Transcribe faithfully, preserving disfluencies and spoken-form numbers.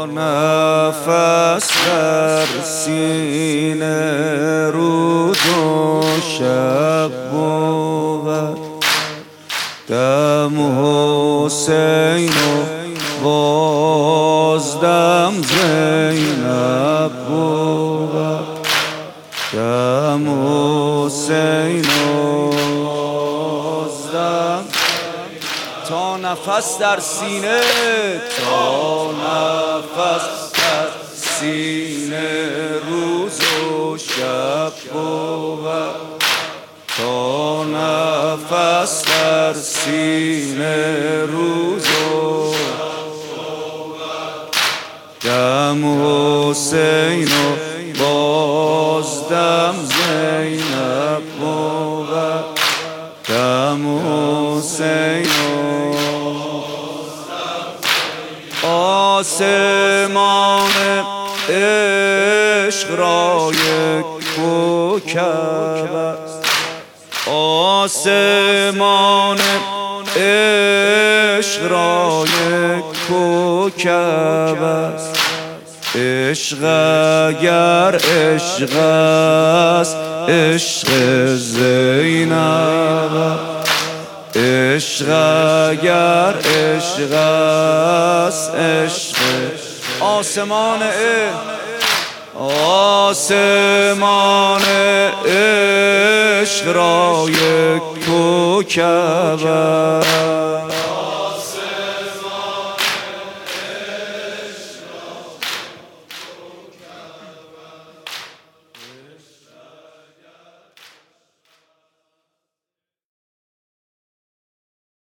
تا نفس در سینه روز و شب بود، دم حسین و بازدم زینب بود، دم حسین و بازدم تا نفس در سینه، تا نفس در سینه روز و شب بود، تا نفس در سینه روز و دم حسین و بازدم زینب بود، دم حسین و آسمان عشق را یک کوکب است، آسمان عشق را یک کوکب است، عشق اگر عشق است عشق زینب، عشق اگر عشق است عشق آسمان آسمان عشق را یک کوکب است.